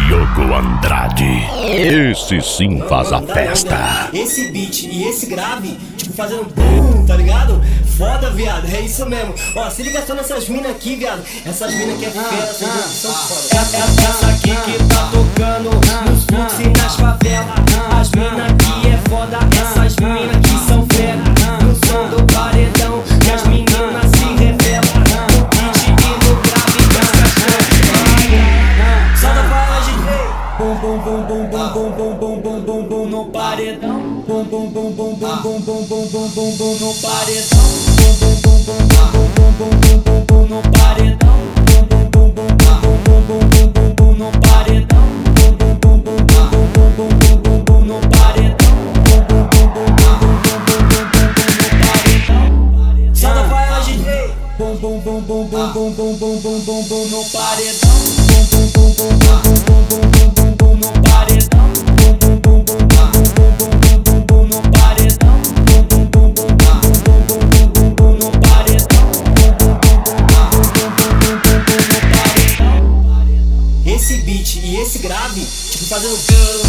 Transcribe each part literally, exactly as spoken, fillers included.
Diogo Andrade, esse sim faz a festa. Esse beat e esse grave, tipo fazendo bum, tá ligado? Foda, viado, é isso mesmo. Ó, se liga só nessas minas aqui, viado. Essas minas aqui é fera, essas minas são foda. É, é essa aqui que tá tocando nos fluxos e nas favelas. As minas aqui é foda, essas minas aqui são fera. No som do paredão, que as meninas se revelam. No beat e no grave das caixões. Solta pra ela, D J. Bum bum bum bum bum bum bum bum bum bum bum no paredão. Bum bum bum bum bum bum bum bum bum bum bum no paredão. Bum bum bum bum bum bum bum bum bum no paredão. Bum bum bum bum bum bum bum bum bum no paredão. Bum bum bum bum bum bum bum bum bum no paredão. Bum bum bum bum bum bum bum bum bum no paredão. Solta pra ela, D J. Bum bum bum bum bum bum bum bum bum bum bum no paredão. Bum bum bum bum bum bum bum bum bum bum no paredão. Bum bum bum bum bum bum bum bum bum no paredão. Bum bum bum bum bum bum bum bum no paredão. Bum bum bum bum bum bum bum no paredão. Esse beat e esse grave, tipo fazendo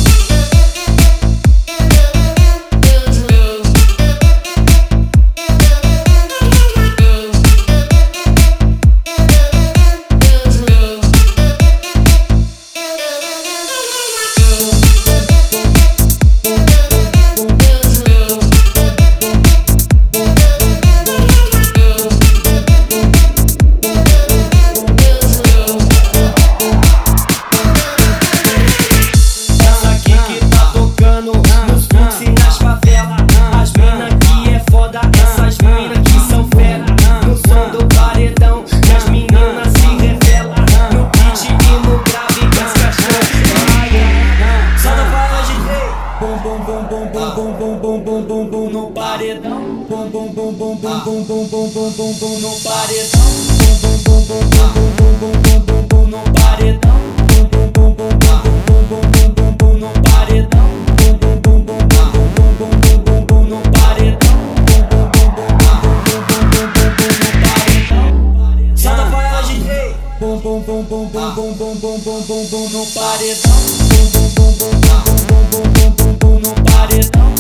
no paredão. Bum bum bum bum bum bum bum bum bum bum bum no paredão. Bum bum bum bum bum bum bum bum bum no paredão. Bum bum bum bum bum bum bum bum no paredão. Bum bum bum bum bum bum bum bum no paredão. Bum bum bum bum bum bum bum no paredão. Solta pra ela, D J. Bum bum bum bum bum bum bum bum bum bum bum no paredão. Bum bum bum bum bum bum bum bum bum no paredão.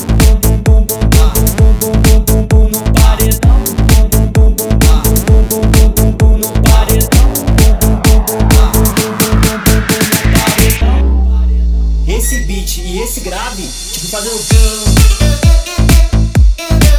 Esse beat e esse grave, tipo fazendo